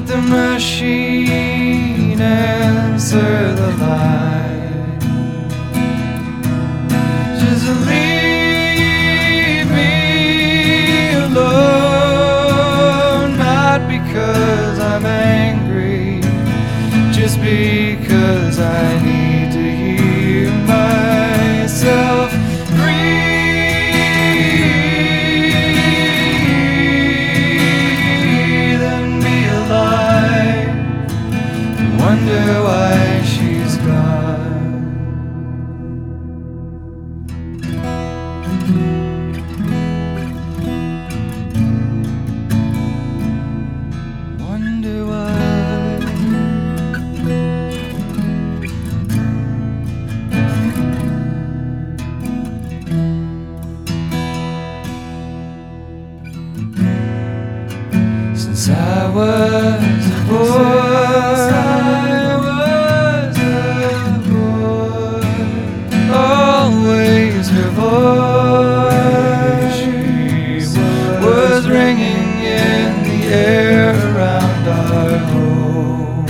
the machine answer the line. Just leave me alone, not because I'm angry, just because I need to hear myself breathe and be alive. Wonder why she's gone. Wonder why. Since I was a boy, always her voice was ringing in the air around our home.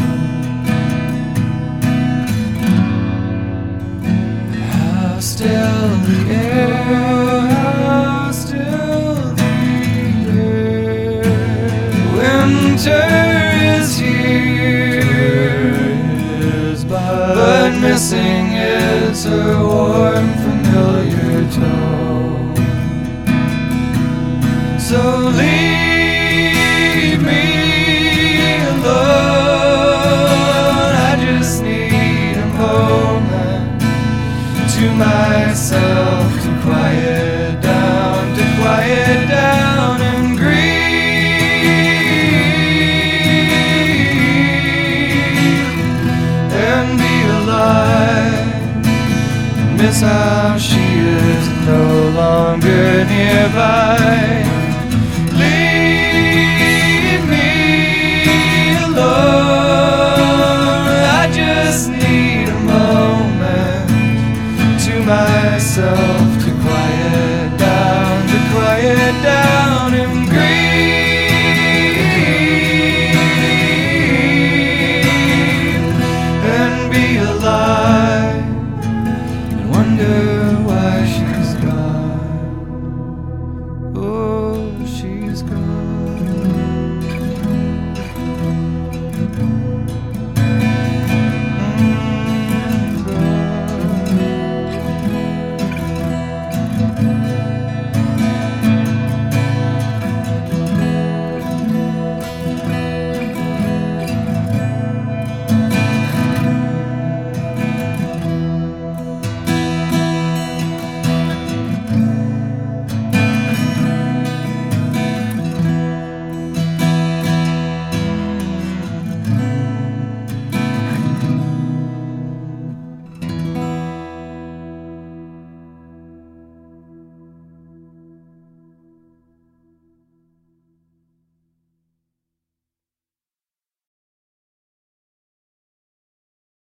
How still the air, how still the air. Winter is here, but missing is her warm, familiar tone. So leave me alone, I just need a moment to myself to quiet down and grieve and be alive. Miss how she is no longer nearby. Leave me alone, I just need a moment to myself to quiet down and grieve and be alive. Wonder why she's gone. Oh, she's gone.